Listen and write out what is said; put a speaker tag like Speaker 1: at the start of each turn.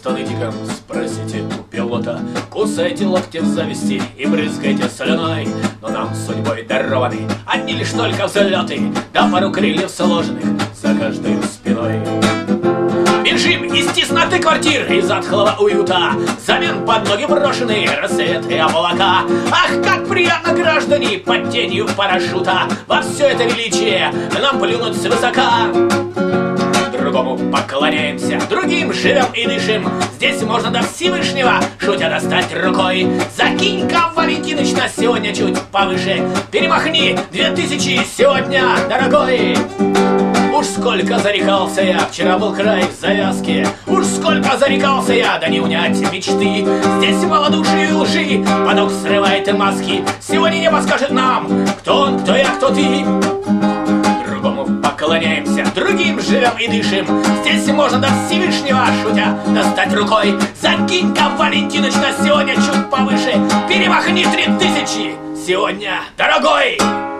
Speaker 1: просто нытиком, спросите у пилота. Кусайте локти в зависти и брызгайте слюной. Но нам судьбой дарованы одни лишь только взлеты, да пару крыльев сложенных за каждой спиной. Бежим из тесноты квартир, из затхлого уюта, взамен под ноги брошены рассвет и облака. Ах, как приятно, граждане, под тенью парашюта во все это величие нам плюнуть свысока. Другому поклоняемся, другим живем и дышим. Здесь можно до Всевышнего, шутя, достать рукой. Закинь-ка, Валентиныч, на сегодня чуть повыше. Перемахни 2000 сегодня, дорогой. Уж сколько зарекался я, вчера был край в завязке. Уж сколько зарекался я, да не унять мечты. Здесь малодушие и лжи, поток срывает маски. Сегодня небо скажет нам, кто он, кто я, кто ты. Другому поклоняемся, другим живем и дышим. Здесь можно до Всевышнего, шутя, достать рукой. Закинь-ка, Валентиныч, на сегодня чуть повыше. Перемахни 3000 сегодня, дорогой.